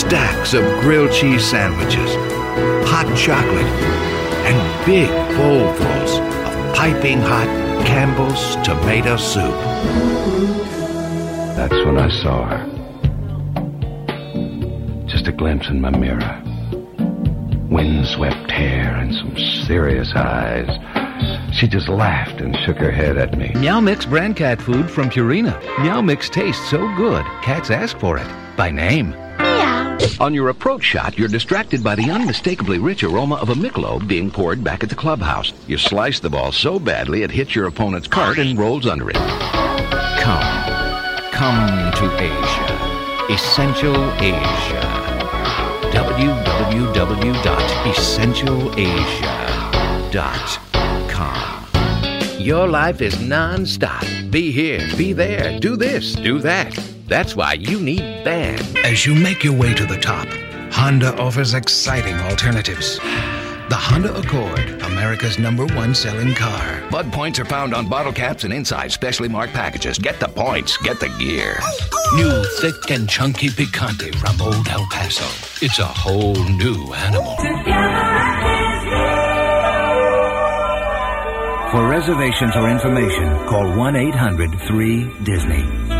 stacks of grilled cheese sandwiches, hot chocolate, and big bowlfuls of piping hot Campbell's tomato soup. That's when I saw her. Just a glimpse in my mirror. Windswept hair and some serious eyes. She just laughed and shook her head at me. Meow Mix brand cat food from Purina. Meow Mix tastes so good, cats ask for it by name. Meow. On your approach shot, you're distracted by the unmistakably rich aroma of a Michelob being poured back at the clubhouse. You slice the ball so badly it hits your opponent's cart and rolls under it. Come to Asia. Essential Asia. www.essentialasia.com. Your life is non-stop. Be here, be there, do this, do that. That's why you need BAN. As you make your way to the top, Honda offers exciting alternatives. The Honda Accord, America's #1 selling car. Bud points are found on bottle caps and inside specially marked packages. Get the points, get the gear. New thick and chunky Picante from Old El Paso. It's a whole new animal. For reservations or information, call 1-800-3-DISNEY.